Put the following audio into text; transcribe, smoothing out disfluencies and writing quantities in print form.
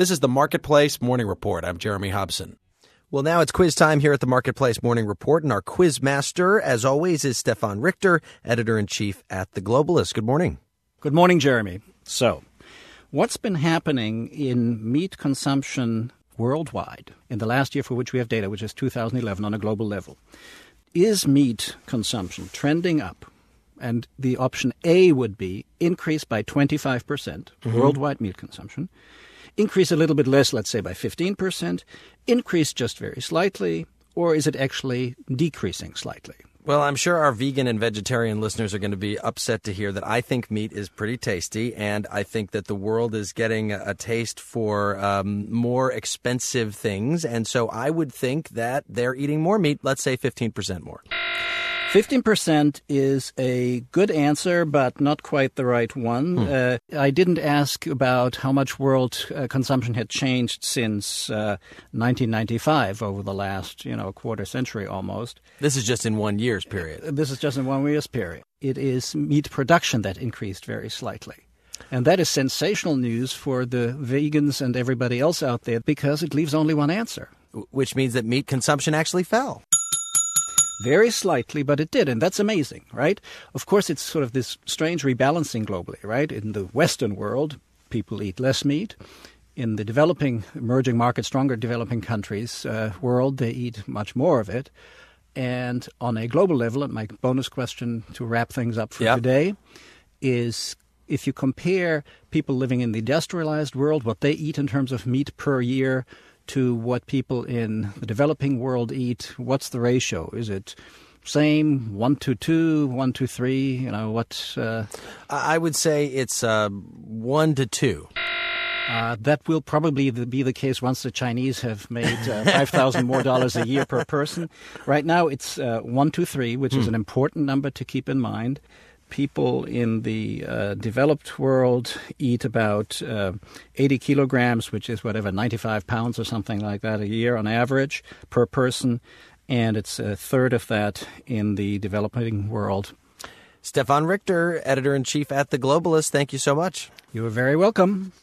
This is the Marketplace Morning Report. I'm Jeremy Hobson. Well, now it's quiz time here at the Marketplace Morning Report, and our quiz master, as always, is Stefan Richter, editor-in-chief at The Globalist. Good morning. Good morning, Jeremy. So, what's been happening in meat consumption worldwide in the last year for which we have data, which is 2011 on a global level? Is meat consumption trending up? And the option A would be increase by 25%, worldwide meat consumption. Increase a little bit less, let's say by 15%. Increase just very slightly. Or is it actually decreasing slightly? Well, I'm sure our vegan and vegetarian listeners are going to be upset to hear that I think meat is pretty tasty, and I think that the world is getting a taste for more expensive things, and so I would think that they're eating more meat, let's say 15% more. 15% is a good answer, but not quite the right one. I didn't ask about how much world consumption had changed since 1995 over the last, quarter century almost. This is just in 1 year's period. This is just in 1 year's period. It is meat production that increased very slightly. And that is sensational news for the vegans and everybody else out there because it leaves only one answer. Which means that meat consumption actually fell. Very slightly, but it did, and that's amazing, right? Of course, it's sort of this strange rebalancing globally, right? In the Western world, people eat less meat. In the developing, emerging markets, stronger developing countries world, they eat much more of it. And on a global level, and my bonus question to wrap things up for today is if you compare people living in the industrialized world, what they eat in terms of meat per year, to what people in the developing world eat, what's the ratio? Is it same, 1-2, 1-3? What? I would say it's 1-2. That will probably be the case once the Chinese have made $5,000 more a year per person. Right now it's 1-3, which is an important number to keep in mind. People in the developed world eat about 80 kilograms, which is 95 pounds or something like that a year on average per person. And it's a third of that in the developing world. Stefan Richter, editor-in-chief at The Globalist, thank you so much. You are very welcome.